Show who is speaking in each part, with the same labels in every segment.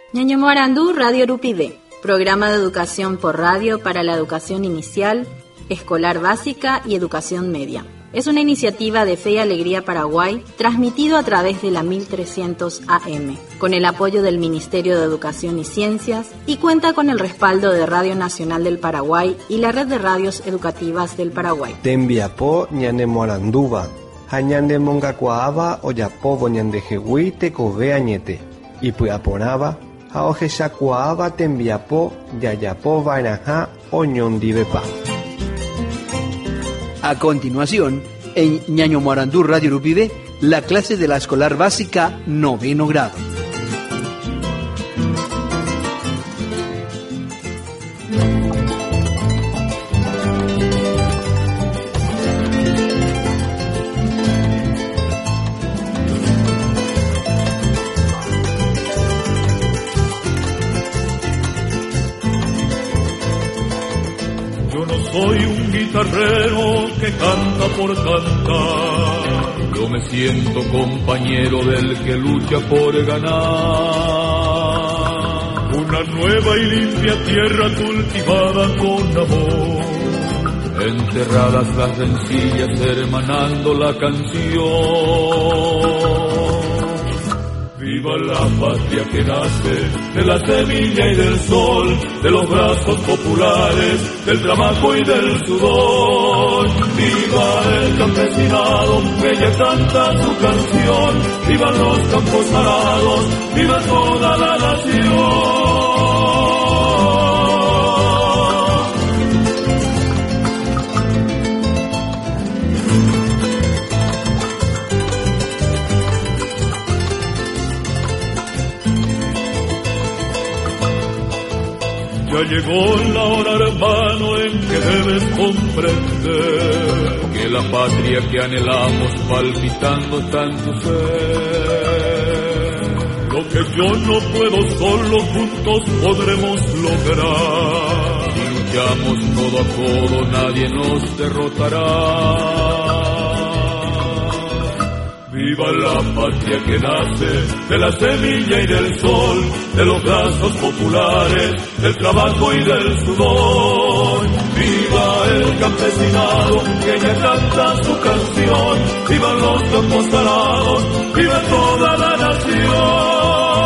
Speaker 1: Ñañomoarandú Radio Rupide, programa de educación por radio para la educación inicial, escolar básica y educación media. Es una iniciativa de Fe y Alegría Paraguay, transmitido a través de la 1300 AM, con el apoyo del Ministerio de Educación y Ciencias, y cuenta con el respaldo de Radio Nacional del Paraguay y la Red de Radios Educativas del Paraguay.
Speaker 2: Tembiapó ñanemoaranduba, hañande mongacuaaba oyapobo ñandejegui tekove añete, y puyaporaba, haojechacuaaba tembiapó yayapo vainaja oñondivepa.
Speaker 3: A continuación, en Ñañomoarandú Radio Rupide, la clase de la escolar básica 9º grado.
Speaker 4: Soy un guitarrero que canta por cantar. Yo me siento compañero del que lucha por ganar. Una nueva y limpia tierra cultivada con amor. Enterradas las rencillas hermanando la canción. Viva la patria que nace de la semilla y del sol, de los brazos populares, del trabajo y del sudor. Viva el campesinado que ya canta su canción, viva los campos arados, viva toda la nación. Ya llegó la hora, hermano, en que debes comprender que la patria que anhelamos palpitando está en tu ser. Lo que yo no puedo solo, juntos podremos lograr. Si luchamos codo a codo, nadie nos derrotará. Viva la patria que nace de la semilla y del sol, de los brazos populares, del trabajo y del sudor. Viva el campesinado que ya canta su canción, viva los campos arados, viva toda la nación.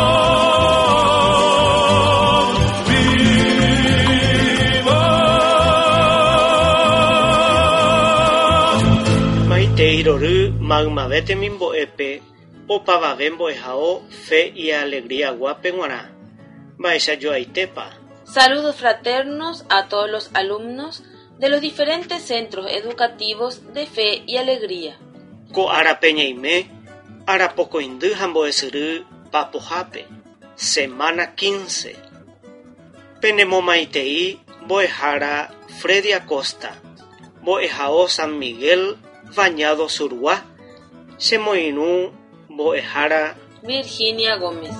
Speaker 5: Teiroru magmavete mimboepe opavavembo ejao Fe y Alegría guapenguará. Maesha yoaitepa.
Speaker 6: Saludos fraternos a todos los alumnos de los diferentes centros educativos de Fe y Alegría.
Speaker 5: Ko arapeñeime, arapoco indu hamboesuru papojape. Semana 15. Penemomaitei boejara Freddy Acosta. Boejao San Miguel Bañado Surua, Semoinú, Boejara,
Speaker 6: Virginia Gómez.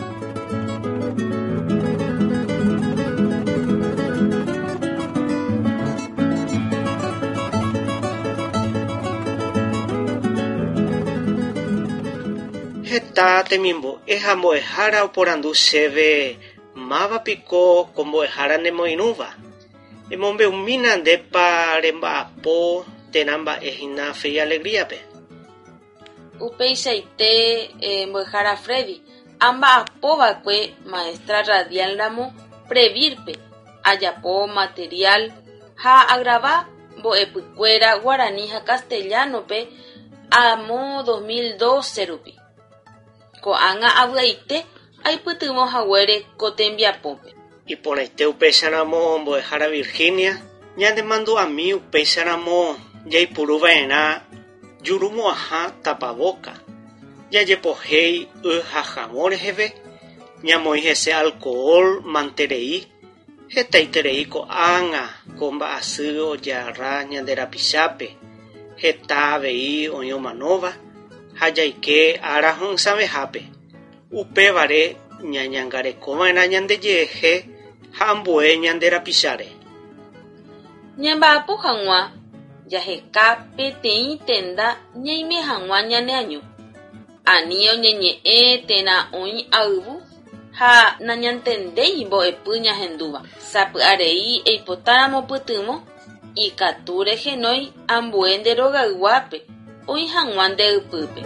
Speaker 5: Geta temimbo, eja Boejara oporandú seve, mava pico con Boejara nemoinuva. Emombe umina depa remba apo, tenamba ejina Fe y Alegría pe.
Speaker 6: Upeichaite Boejara Freddy, amba apoba kue maestra radial ramo previrpe, ayapo material, ha agrava boepucuera guaraní ha castellano pe, amo 2012 rupi. Ko anga abueite, ay putumo haguere cotembiapope.
Speaker 5: Y por este upechanamo Boejara Virginia, ya demando a mí upechanamo Yay puruva ena yurumo aja tapaboca. Ya yepojei jajamores heve. Ñamoi ese alcohol manterei. Jetaiterei ko anga comba asu yarra ñandera pichape. Jetavei oñomanova. Hayaike arahun samejape. Upe vare ñañangare coma ena ñandeyeje. Hambue ñandera pichare.
Speaker 6: Ñambapu hangwa. Yaheka petei tenda ñaime hangwa ñaneaño. Anio ñeñe tena oĩ auvu ha nañantendei mbo'epy ñahendúva. Sapy'arei eipotáramo pytymo ikatu rehenói ambue nde rogayguápe oĩ hag̃ua nde ypýpe.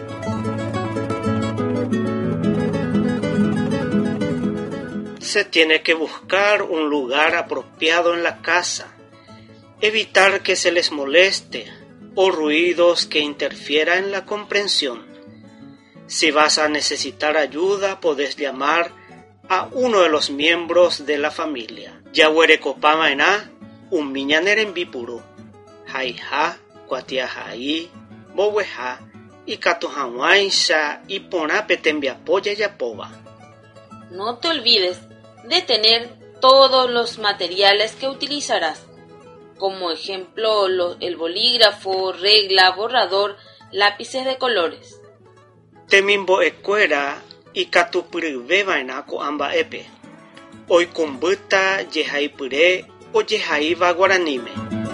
Speaker 5: Se tiene que buscar un lugar apropiado en la casa, evitar que se les moleste o ruidos que interfieran en la comprensión. Si vas a necesitar ayuda, podés llamar a uno de los miembros de la familia. Yahuerekopamaena, un miñaneren bipuru, haija, cuatiajaí, boweja, y catojahuaisha, y ponape tembiapoya yapoba.
Speaker 6: No te olvides de tener todos los materiales que utilizarás, como ejemplo el bolígrafo, regla, borrador, lápices de colores.
Speaker 5: Temimbo escuela y catupurbevaina ko amba epe. Hoy kumbuta yehai pure o yehai va guaranime.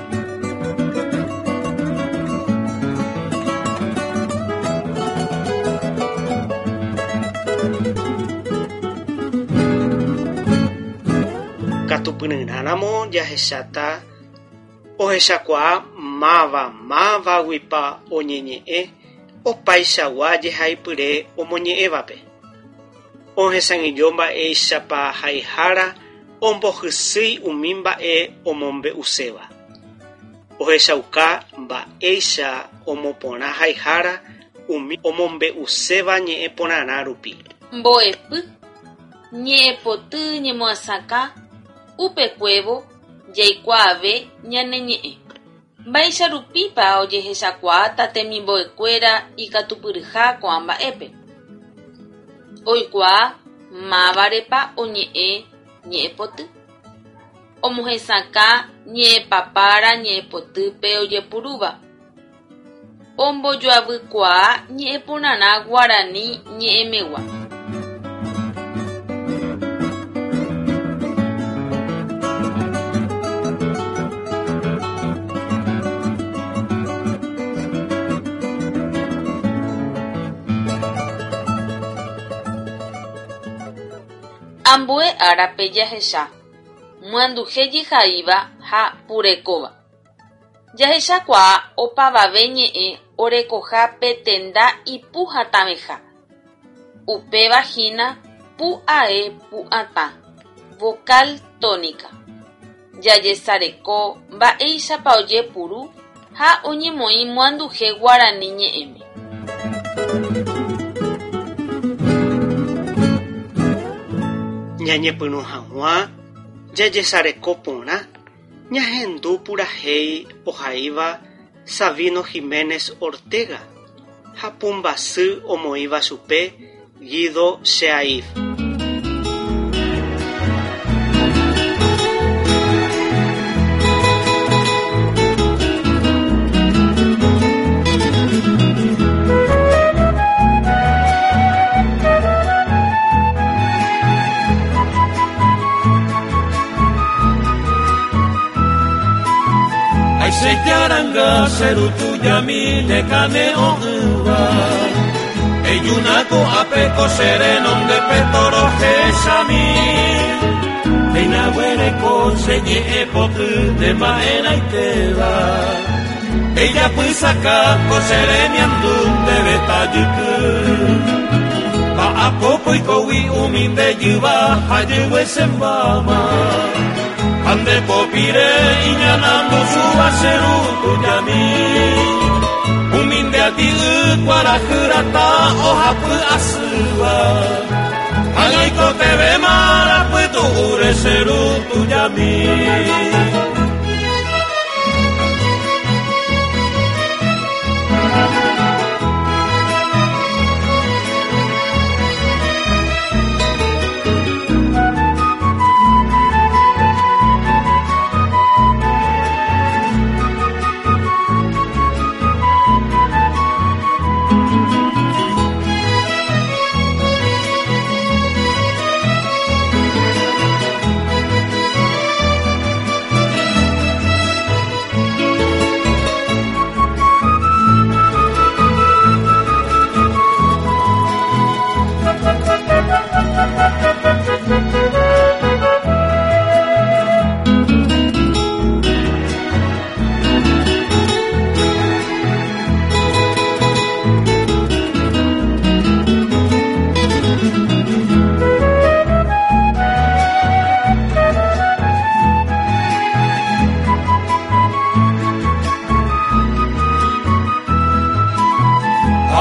Speaker 5: Catupurnanamo yaheshata o heshakwa mava wipa o nyeñe o paishawa yehai pure o moñe'évape. Ohesãnguijo mba'éichapa haihára ombohysýi umi mba'e omombe'uséva. Ohechauka mba'éicha omoporã haihára umi omombe'uséva ñe'ẽ porãrã rupi.
Speaker 6: Mbo'epy, ñe'ẽpoty ñemoasãka, upekuévo jaikuaave ñane ñe'ẽ. Mba'éicharupípa ojehechakuaáta temimbo'ekuéra ikatupyryha ko'ã mba'épe. Oikuaa mávarepa oñe'ẽ ñe'ẽpoty. Omohesãka ñe'ẽpapára ñe'ẽpotýpe ojepurúva. Ombojoavykuaa ñe'ẽporãrã Guarani ñe'ẽmegua. Ambue árape jahecha, myanduhe jehaíva ha purekóva. Jahechakuaa opavave ñe'ẽ orekoha petenda ipuhãtameha. Upevahína pu'ae pu'atã, vocal tónica. Jajesareko mba'éichapa ojepuru ha oñemoĩ myanduhe Guarani ñe'ẽme.
Speaker 5: Ñañepyrũ hag̃ua jajesareko porã ñahendu purahéi ohaíva Sabino Jiménez Ortega ha pumbasy omoĩva chupe Guido Sheaif.
Speaker 4: Sejaranga serutu yamine kane ohuva Eyunako apeko serenon de petoro hesami Reina huereko señe epotu de maena iteva Ella puisaka ko seremiandun de betayuku Pa apopo ikowi uminde yuva hayuwe sembama Ande popire iñanando suba serutu yami Uminde ati ukwarakurata ohapu asuba Hagaiko tebe marapueto ure serutu yami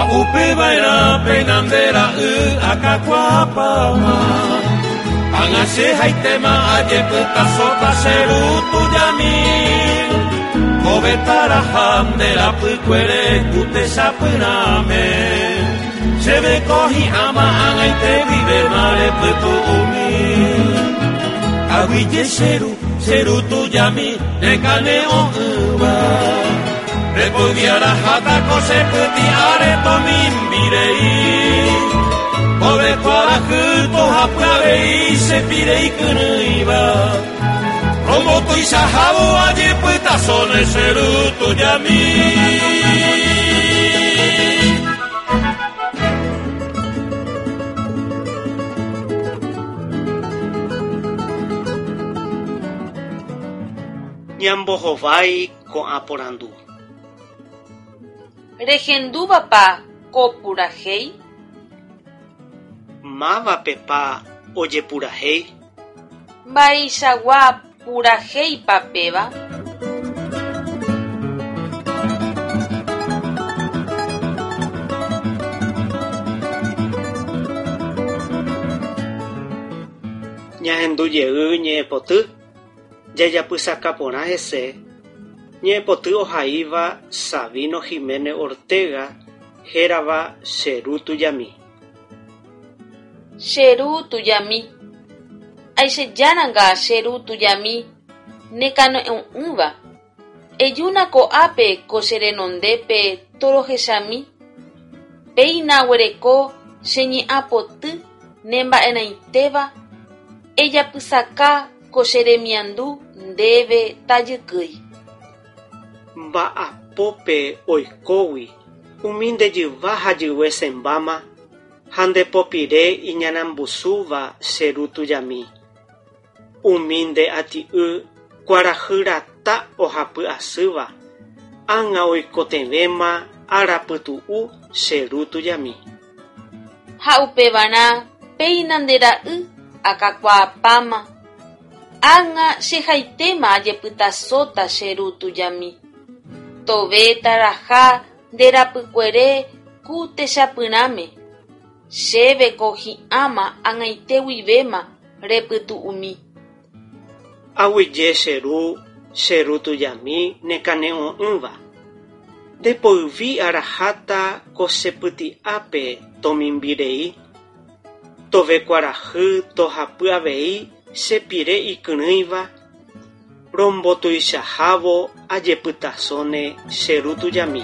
Speaker 4: upe baira peinandera akakwapama Angase haitema ajeputa sota serutu yami Kovetara hamdera pukwere kute sapurame Sebe kohi ama angaite vive mare putu umi Aguille serutu yami nekane o uva Repudiara hata kose puti areto mimbirei Ove kwara kuto hapurei se pirei kunuiba Romoto isahabo aje puta sone serutu yami
Speaker 5: Nyambohovai ko aporandu
Speaker 6: Regendu papá kopurahei
Speaker 5: Mava pepa oye purahei
Speaker 6: Baishagua purahei papeva
Speaker 5: Ñahendu jey ñe'ẽpoty jajapysaka porã hese ñe'ẽpoty ohaíva Sabino Jiménez Ortega hérava Cheru Tuyami.
Speaker 6: Cheru Tuyami aichéjaranga Cheru Tuyami nekano e'ũva ejúna ko'ápe ko che renondépe torohechami péina guereko cheñe'ãpoty nemba'erãitéva ejapysaka ko che remiandu ndéve tajykýi.
Speaker 5: Mba'apópe oikógui umi ndejyva hajyve sembáma ha ndepopire iñarambusúva Cheru Tuyami. Umi nde ati'y kuarahyrata ohapy'asýva ág̃a oikotevéma arapytu'u Cheru Tuyami.
Speaker 6: Ha upevara péina ndera'y akakuaapáma ág̃a chehaitéma ajepytasóta Cheru Tuyami. Tove taraha nderapykuere ku techapyrãme chéve ko hi'áma ag̃aite guivéma repytu'umi.
Speaker 5: Aguyje Cheru Tuyami nekane'õ'ỹva. Ndepoyvi araháta ko chepyty'ápe tomimbirei. Tove kuarahy tohapy avei chepire ikyrỹiva. Rombotuichahávo ajepytasóne Cheru Tuyami.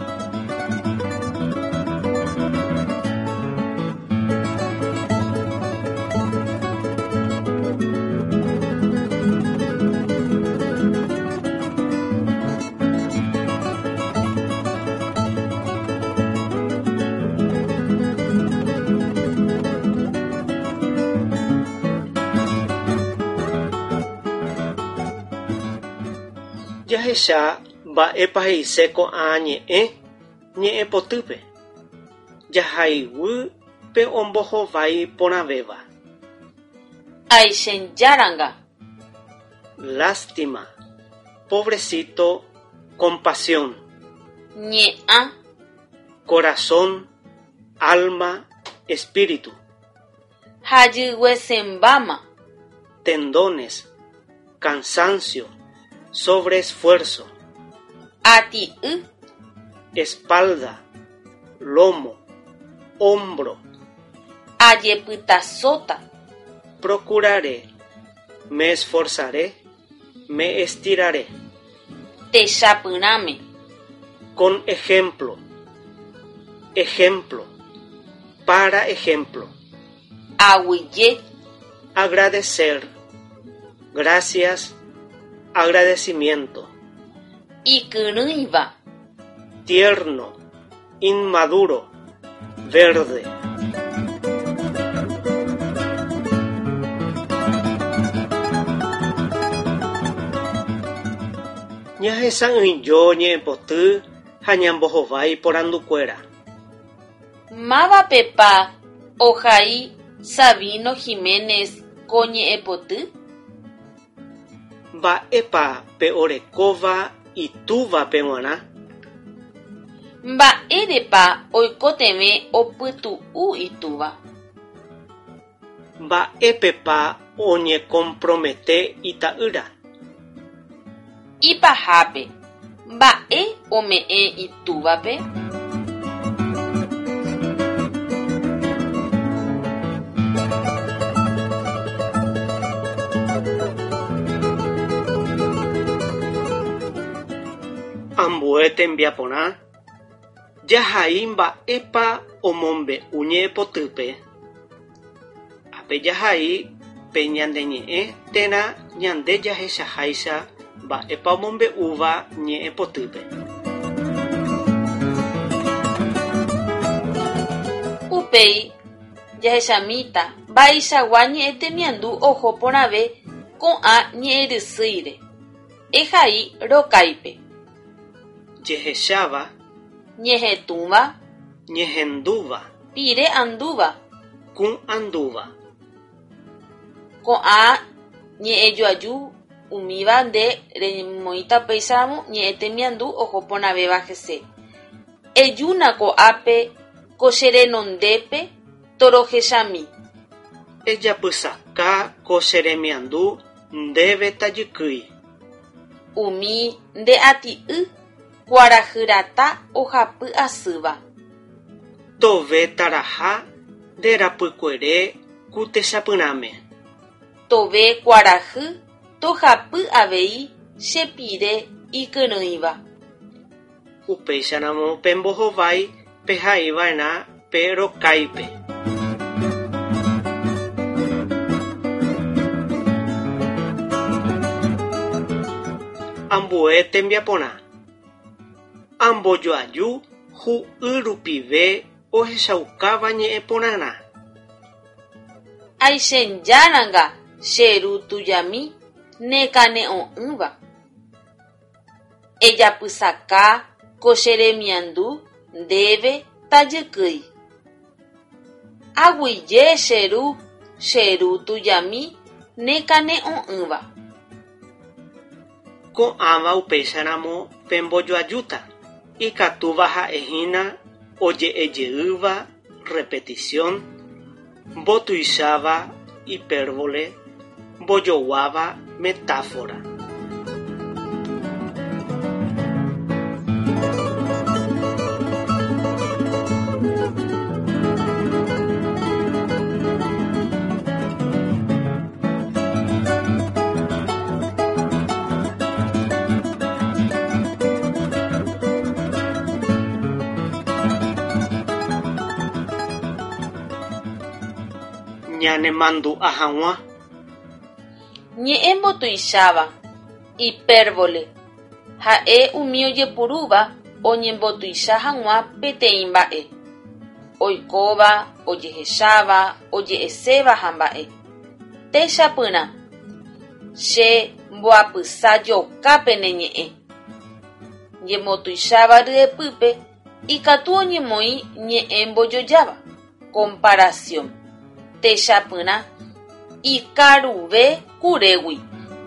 Speaker 5: Jahecha mba'épa he'ise ko'ã ñe'ẽpotýpe. Jahayvy pe ombohovái porãvéva.
Speaker 6: Aichénjaranga.
Speaker 5: Lástima, pobrecito, compasión.
Speaker 6: Ñe'ã.
Speaker 5: Corazón, alma, espíritu.
Speaker 6: Hajyguesembáma.
Speaker 5: Tendones, cansancio, sobreesfuerzo.
Speaker 6: Ati'y.
Speaker 5: Espalda, lomo, hombro.
Speaker 6: Ajepytasóta.
Speaker 5: Procuraré, me esforzaré, me estiraré.
Speaker 6: Techapyrãme.
Speaker 5: Con ejemplo, ejemplo, para ejemplo.
Speaker 6: Aguyje.
Speaker 5: Agradecer, gracias, agradecimiento.
Speaker 6: Ikyrỹiva.
Speaker 5: Tierno, inmaduro, verde. Ñahesa'ỹijo ñe'ẽpoty ha ñambohovái porandukuéra.
Speaker 6: Mávapepa ohai Sabino Jiménez ko ñe'ẽpoty?
Speaker 5: Mba'épa pe orekóva itúva pe g̃uarã.
Speaker 6: Mba'érepa oikotevẽ opytu'u itúva.
Speaker 5: Mba'épepa oñecompromete ita'ýra.
Speaker 6: Ipahápe, mba'e ome'ẽ itúvape.
Speaker 5: Ambue tembiaporã jahai mba'épa omombe'u ñe'ẽpotýpe. Ápe jahai pe ñandeñe'ẽ térã ñande jahechaháicha mba'épa omombe'úva ñe'ẽpotýpe.
Speaker 6: Upéi jahechamíta mba'eichagua ñe'ẽ temiandu oho porãve ko'ã ñe'ẽrysýire. Ehai rokãipe.
Speaker 5: Jehecháva,
Speaker 6: Ñehetũva,
Speaker 5: ñehendúva,
Speaker 6: pire andúva,
Speaker 5: ku'ãndúva.
Speaker 6: ko'ã ñe'ẽjoaju umíva nde remoĩta péicharamo ñe'ẽ temiandu oho porãvéva hese. Ejúna ko'ápe ko che renondépe torohechami.
Speaker 5: Ejapysaka ko che remiandu ndéve tajykýi.
Speaker 6: Umi nde aty'y kuarahyrata ohapy asýva.
Speaker 5: Tove taraha nderapykuere ku techapyrãme.
Speaker 6: Tove kuarahy tohapy avei chepire ikyrỹiva.
Speaker 5: Upéicharamo pembohovái pehaíva'erã pe rokãipe. Ambue tembiaporã. Ambojoaju hu'y rupive ohechaukáva ñe'ẽporãrã.
Speaker 6: Aichénjáranga cheru tujami nekane'õ'ỹva. Ejapysaka ko che remiandu ndéve tajykýi. Aguyje cheru tujami nekane'õ'ỹva.
Speaker 5: Ko'ãva upéicharamo pembojoajúta. Ikatúva ha'ehína oje'ejeýva repetición, mbotuicháva hipérbole, mbojoguáva metáfora. Ñanemandu'a hag̃ua.
Speaker 6: Ñe'ẽ mbotuicháva, hipérbole, ha'e umi ojepurúva oñembotuicha hag̃ua peteĩ mba'e. Oikóva, ojehecháva, oje'eséva ha mba'e. Techapyrã. Che mboapysa jokápene ñe'ẽ. Ñembotuicháva ryepýpe ikatu oñemoĩ ñe'ẽ mbojojáva. Comparación. Techapyrã ikaruve kurégui.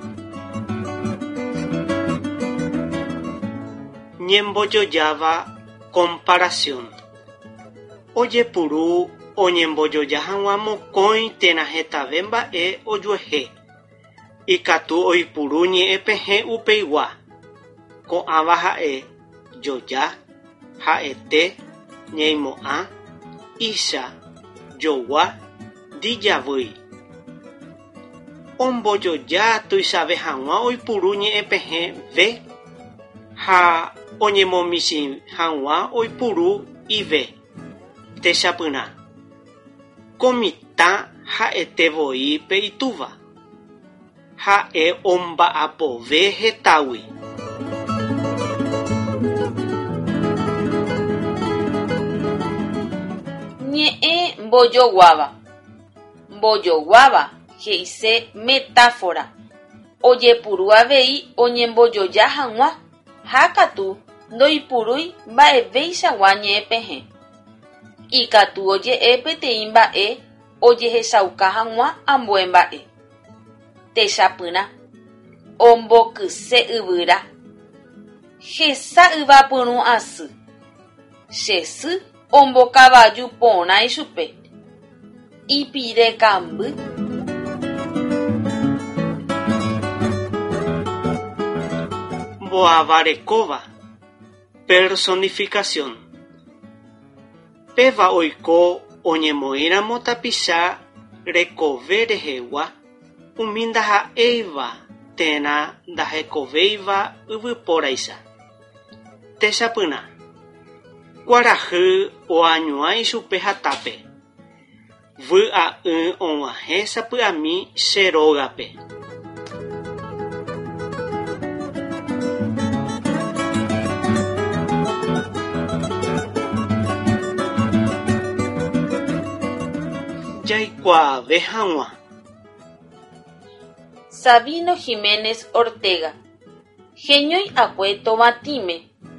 Speaker 5: Ñembojojáva comparación. Ojepuru oñembojoja hag̃ua mokõi térã hetave mba'e ojuehe. Ikatu oipuru ñe'ẽ peẽ upeigua. Ko'ãva ha'e joja, ha'ete, ñeimo'ã, icha, jogua, dijavýi. Ombojoja tuichave hag̃ua oipuru ñe'ẽ peẽ ve ha oñemomichĩ hag̃ua oipuru ive. Techapyrã. Ko mitã ha'etevoi pe itúva. Ha'e omba'apove hetágui.
Speaker 6: Ñe'ẽ mbojoguáva. Mbojoguáva he'ise metáfora. Ojepuru avei oñembojoja hag̃ua ha katu ndoipurúi mba'evéichagua ñe'ẽ peẽ. Ikatu oje'e peteĩ mba'e ojehechauka hag̃ua ambue mba'e. Techapyrã. Ombokyse yvyra. Hesa yvapyrũ asy. chesy ombokavaju porã ichupe. Ipirekamby.
Speaker 5: Mbo'avarekóva. Personificación. Péva oiko oñemoíramo tapicha rekove rehegua umi ndaha'éiva térã ndahekovéiva yvypóraisa. Techapyna. Kuarahy oañuã ichupe hatápe. Vy'a'ỹ og̃uahẽ sapy'ami che rógape. Jaikuaave hag̃ua.
Speaker 6: Sabino Jiménez Ortega. Heñói akue Tomatime,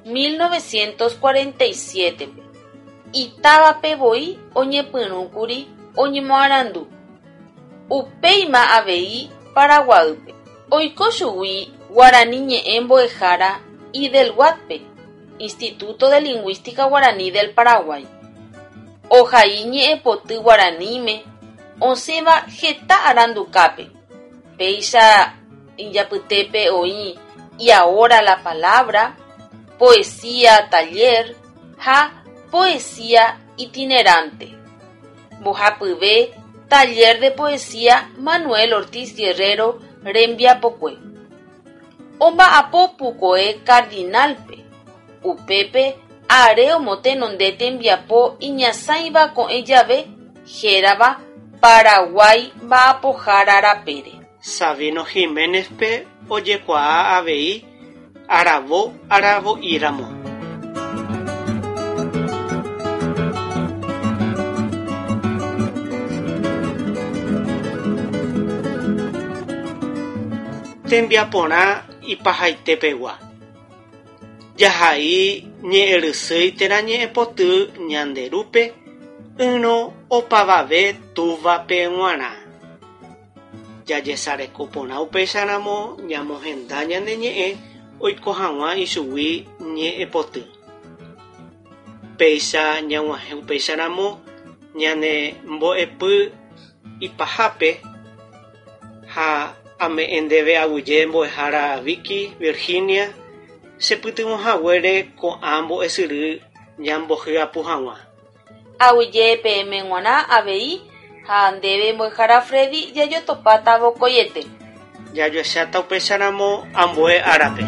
Speaker 6: 1947. Itávapevoi oñepyrũkuri oñemoarandu. Upéima avei Paraguaýpe. Oiko chugui Guarani ñe'ẽ Mbo'ehára Idelguatpe, Instituto de Lingüística Guaraní del Paraguay. Ohai ñe'ẽpoty Guaraníme osẽva heta arandukápe. Péicha ijapytépe oĩ y ahora la palabra, poesía taller ha poesía itinerante. Mbohapyve taller de poesía Manuel Ortiz Guerrero Rembiapokue. Omba'apopukoe Cardinalpe. Upépe are omotenonde tembiapo iñasãiva ko'ẽ jave hérava Paraguay mba'apohára rapére.
Speaker 5: Sabino Jiménezpe ojekuaa avei aravo'íramo. Tembiaporã ipahaitépegua. Jahai ñe'ẽrysýi térã ñe'ẽpoty ñanderúpe yrõ opavave túvape g̃uarã. Jajesareko porã upéicharamo ñamohenda ñane ñe'ẽ oiko hag̃ua ichugui ñe'ẽpoty. Péicha ñag̃uahẽ upéicharamo ñane mbo'epy ipahápe ha ame'ẽ ndéve aguyje Mbo'ehára Vicky Virginia chepytyvõhaguére ko'ã mbo'esyry ñambohyapu hag̃ua.
Speaker 6: Aguyje PM g̃uarã avei ha ndéve Mbo'ehára Freddy jajotopáta vokoiete.
Speaker 5: Jajuecháta upéicharamo ambue árape.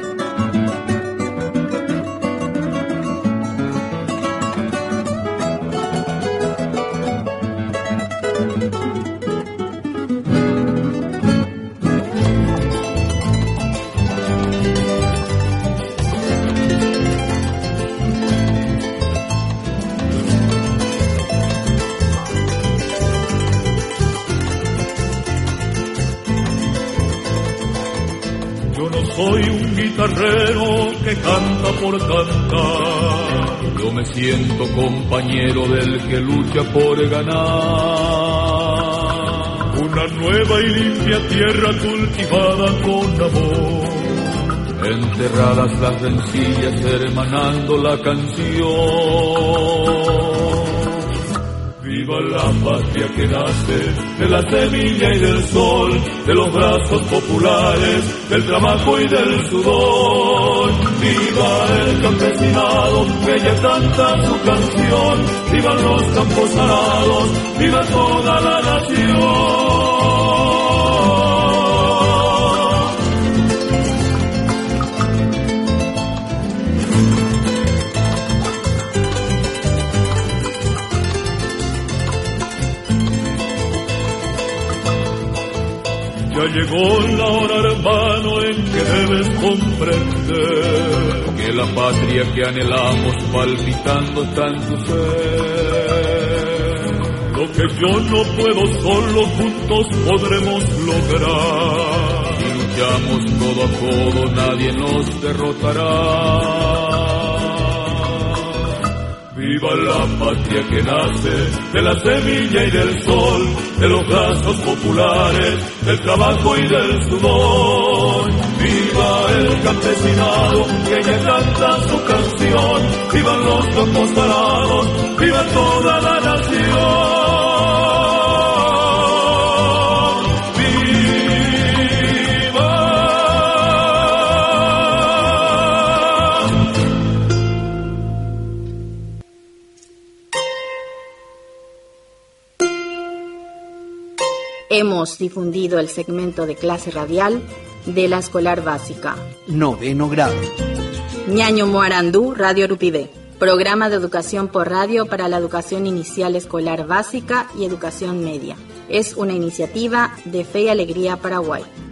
Speaker 4: Soy un guitarrero que canta por cantar. Yo me siento compañero del que lucha por ganar. Una nueva y limpia tierra cultivada con amor. Enterradas las rencillas hermanando la canción. Viva la patria que nace de la semilla y del sol, de los brazos populares, del trabajo y del sudor. Viva el campesinado que ya canta su canción, vivan los campos arados, viva toda la nación. Ya llegó la hora, hermano, en que debes comprender que la patria que anhelamos palpitando está en tu ser. Lo que yo no puedo solo, juntos podremos lograr. Si luchamos codo a codo, nadie nos derrotará. Viva la patria que nace de la semilla y del sol, de los brazos populares, del trabajo y del sudor. Viva el campesinado que ya canta su canción, vivan los campos arados, viva toda la nación.
Speaker 1: Hemos difundido el segmento de clase radial de la escolar básica.
Speaker 3: 9º grado.
Speaker 1: Ñaño Moarandú, Radio Urupide. Programa de educación por radio para la educación inicial escolar básica y educación media. Es una iniciativa de Fe y Alegría Paraguay.